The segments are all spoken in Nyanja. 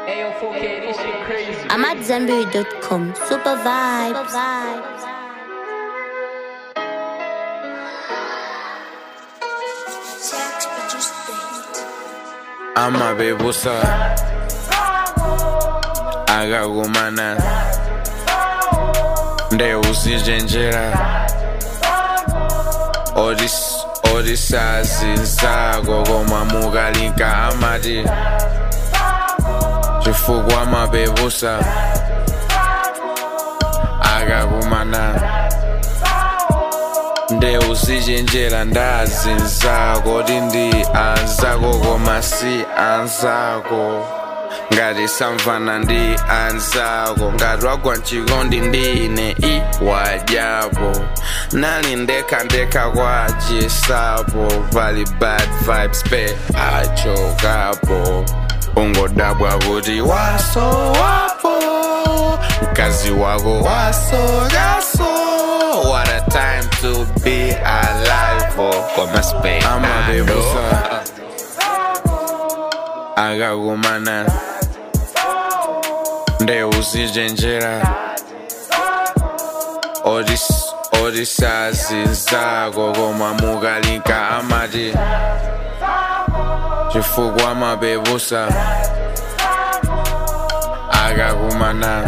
Ayo, 4K, this shit crazy. I'm at Zenberry.com. Super vibes. Ama bebusa akagumana ndeusijenjera odisazi zako koma mukalinka amati chifukwa amabebusa akagumana ndeusijenjera ndazinzako tindi anzako koma si anzako ngati samvana ndi anzako ngati wagwa mchikondi ndine iwadyapo nali ndekhandekha kwachisapo pali bad vibes pe achokapo ungodabwa kuti wasowapo mkazi wako wasokaso. What a time to be alive for Koma Spain. Ama bebusa akagumana ndeusijenjera odisazi zako koma mukalinka amati chifukwa amabebusa akagumana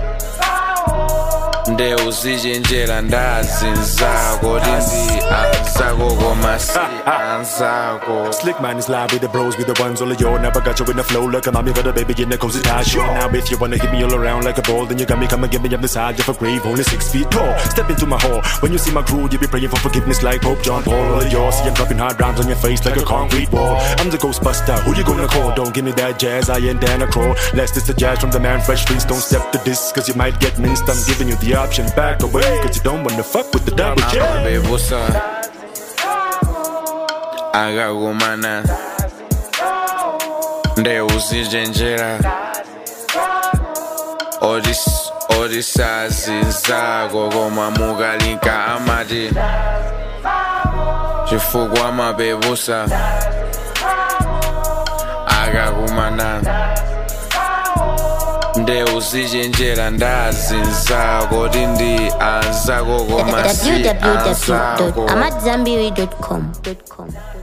ndeusijenjera ndazinzako tindi anzako koma si anzako. Slick man is live with the bros, with the ones all of you. Never got you in the flow like a mom, you got a baby in the cozy dash. Now if you wanna hit me all around like a ball, then you got me, come and get me up the side of a grave, only 6 feet tall. Step into my hall, when you see my crew, you be praying for forgiveness like Pope John Paul. All of yours, see I'm dropping hard rhymes on your face like a concrete wall. I'm the Ghostbuster, who you gonna call? Don't give me that jazz, I ain't down a crawl. Less is the jazz from the man fresh streets, don't step to this, cause you might get minced. I'm giving you the option, back away, cause you don't wanna fuck with the double J. Ama bebusa akagumana ndeusijenjera odisazi zako koma mukalinka amati chifukwa amabebusa akagumana ndeusijenjera ndazinzako tindi anzako koma si anzako. www.amatzambiri.com.